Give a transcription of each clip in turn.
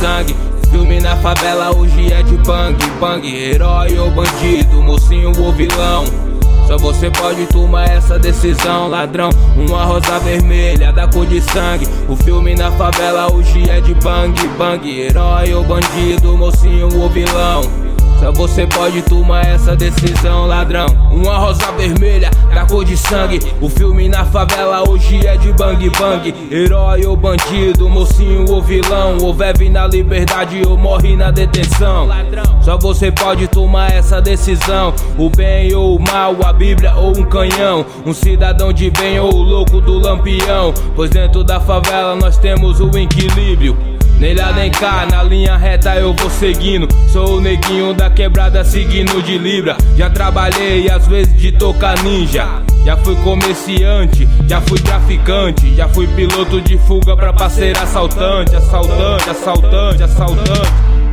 sangue. Filme na favela hoje é de bang, bang. Herói ou bandido, mocinho ou vilão, só você pode tomar essa decisão, ladrão. Uma rosa vermelha da cor de sangue. O filme na favela hoje é de bang, bang. Herói ou bandido, mocinho ou vilão, só você pode tomar essa decisão, ladrão. Uma rosa vermelha da cor de sangue. O filme na favela hoje é de bang, bang. Herói ou bandido, mocinho ou vilão, ou vive na liberdade ou morre na detenção, só você pode tomar essa decisão. O bem ou o mal, a Bíblia ou um canhão, um cidadão de bem ou o louco do lampião. Pois dentro da favela nós temos o equilíbrio. Nem lá nem cá, na linha reta eu vou seguindo. Sou o neguinho da quebrada seguindo de libra. Já trabalhei às vezes de tocar ninja. Já fui comerciante, já fui traficante. Já fui piloto de fuga pra parceiro assaltante. Assaltante, assaltante, assaltante.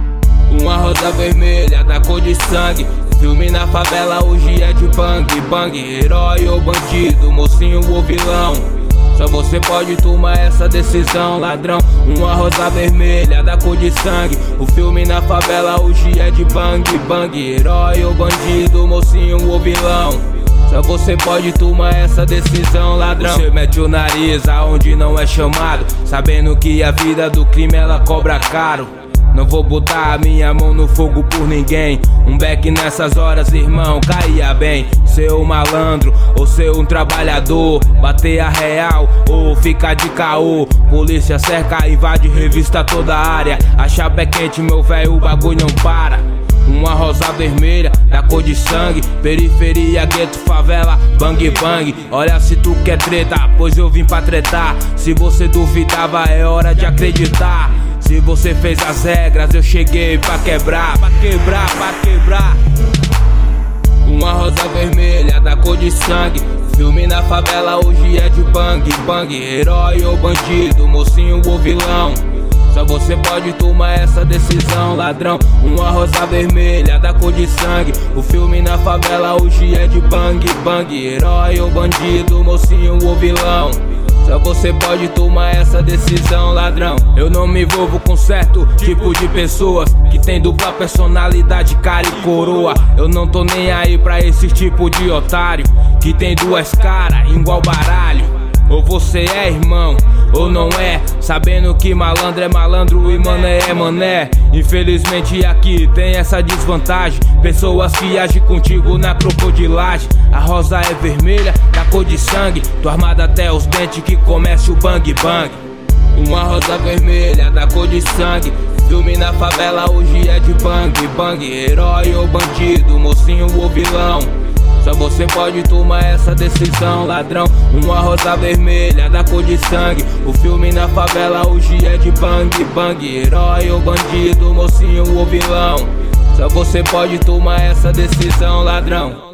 Uma rosa vermelha da cor de sangue. Filme na favela hoje é de bang, bang. Herói ou bandido, mocinho ou vilão, só você pode tomar essa decisão, ladrão. Uma rosa vermelha da cor de sangue. O filme na favela hoje é de bang, bang. Herói ou bandido, mocinho ou vilão, só você pode tomar essa decisão, ladrão. Você mete o nariz aonde não é chamado, sabendo que a vida do crime ela cobra caro. Não vou botar a minha mão no fogo por ninguém. Um beck nessas horas, irmão, caía bem. Ser um malandro ou ser um trabalhador, bater a real ou ficar de caô. Polícia cerca, invade, revista toda a área. A chapa é quente, meu velho, o bagulho não para. Uma rosa vermelha da cor de sangue. Periferia, gueto, favela, bang, bang. Olha se tu quer treta, pois eu vim pra tretar. Se você duvidava é hora de acreditar. Se você fez as regras, eu cheguei pra quebrar, pra quebrar, pra quebrar. Uma rosa vermelha da cor de sangue. Filme na favela hoje é de bang, bang. Herói ou bandido, mocinho ou vilão, só você pode tomar essa decisão, ladrão. Uma rosa vermelha da cor de sangue. O filme na favela hoje é de bang, bang. Herói ou bandido, mocinho ou vilão, só você pode tomar essa decisão, ladrão. Eu não me envolvo com certo tipo de pessoas que tem dupla personalidade, cara e coroa. Eu não tô nem aí pra esse tipo de otário que tem duas caras igual baralho. Ou você é irmão, ou não é, sabendo que malandro é malandro e mané é mané. Infelizmente aqui tem essa desvantagem, pessoas que agem contigo na crocodilagem. A rosa é vermelha, da cor de sangue. Tô armado até os dentes que comece o bang bang. Uma rosa vermelha da cor de sangue. Filme na favela hoje é de bang bang. Herói ou bandido, mocinho ou vilão, só você pode tomar essa decisão, ladrão. Uma rosa vermelha da cor de sangue. O filme na favela hoje é de bang bang. Herói ou bandido, mocinho ou vilão, só você pode tomar essa decisão, ladrão.